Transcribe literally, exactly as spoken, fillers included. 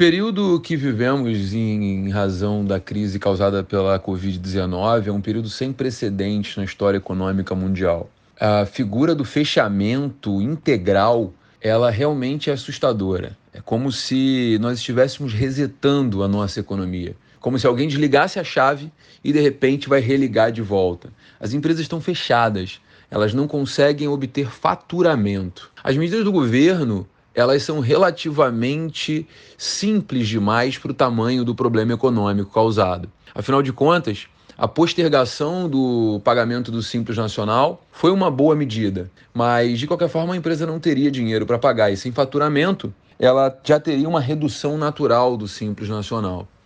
período que vivemos em razão da crise causada pela covid dezenove é um período sem precedentes na história econômica mundial. A figura do fechamento integral, ela realmente é assustadora. É como se nós estivéssemos resetando a nossa economia. Como se alguém desligasse a chave e de repente vai religar de volta. As empresas estão fechadas, elas não conseguem obter faturamento. As medidas do governo, elas são relativamente simples demais para o tamanho do problema econômico causado. Afinal de contas, a postergação do pagamento do Simples Nacional foi uma boa medida, mas de qualquer forma a empresa não teria dinheiro para pagar e sem faturamento ela já teria uma redução natural do Simples Nacional.